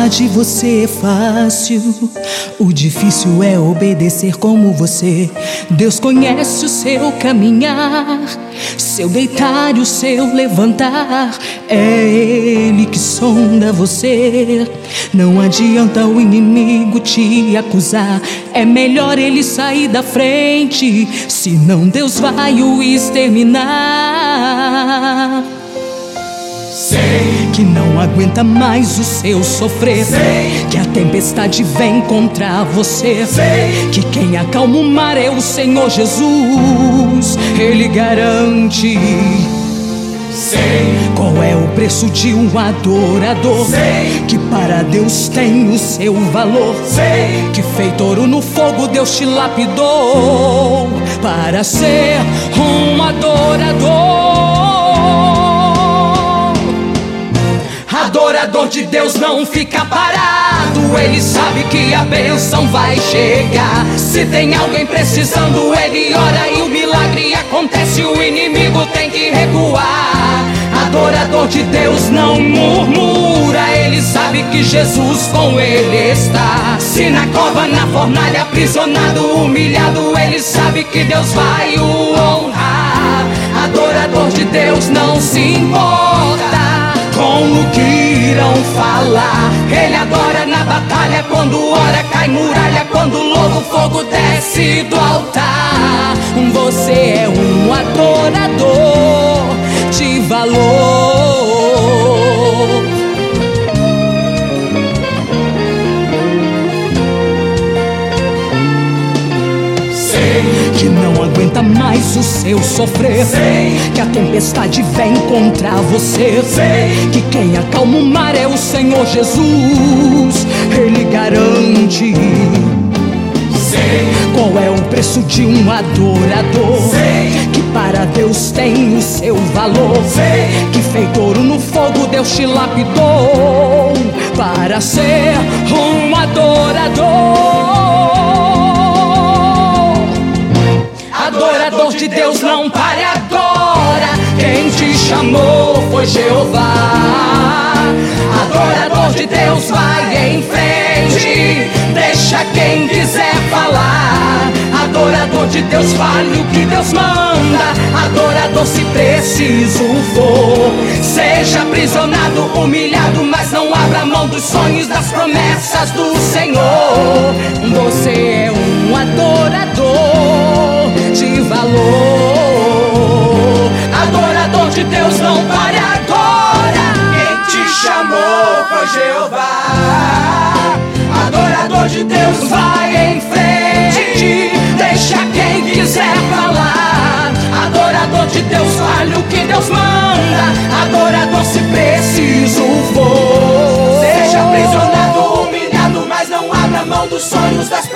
Gostar de você é fácil, o difícil é obedecer como você. Deus conhece o seu caminhar, seu deitar e o seu levantar. É Ele que sonda você. Não adianta o inimigo te acusar, é melhor ele sair da frente, senão Deus vai o exterminar. Sei que não aguenta mais o seu sofrer. Sei que a tempestade vem contra você. Sei que quem acalma o mar é o Senhor Jesus. Ele garante. Sei qual é o preço de um adorador. Sei que para Deus tem o seu valor. Sei que feito ouro no fogo Deus te lapidou para ser um adorador. Adorador de Deus não fica parado, ele sabe que a bênção vai chegar. Se tem alguém precisando, ele ora e o milagre acontece, o inimigo tem que recuar. Adorador de Deus não murmura, ele sabe que Jesus com ele está. Se na cova, na fornalha, aprisionado, humilhado, ele sabe que Deus vai o honrar. Adorador de Deus não se importa com o que irão falar. Ele adora na batalha, quando ora cai muralha, quando louva o fogo desce do altar. Você é um adorador de valor. Sei que não aguenta mais o seu sofrer. Sei que a tempestade vem contra você. Sei que quem acalma o mar é o Senhor Jesus. Ele garante. Sei qual é o preço de um adorador. Sei que para Deus tem o seu valor. Sei que feito ouro no fogo Deus te lapidou para ser um adorador. Adorador de Deus, não pare agora. Quem te chamou foi Jeová. Adorador de Deus, vai em frente, deixa quem quiser falar. Adorador de Deus, fale o que Deus manda. Adorador, se preciso for, seja aprisionado, humilhado, mas não abra mão dos sonhos, das promessas do Senhor. Você é um adorador de valor. Adorador de Deus, não pare agora. Quem te chamou foi Jeová. Adorador de Deus, vai em frente, deixa quem quiser falar. Adorador de Deus, fale o que Deus manda. Adorador, se preciso for, seja aprisionado, humilhado, mas não abra mão dos sonhos, das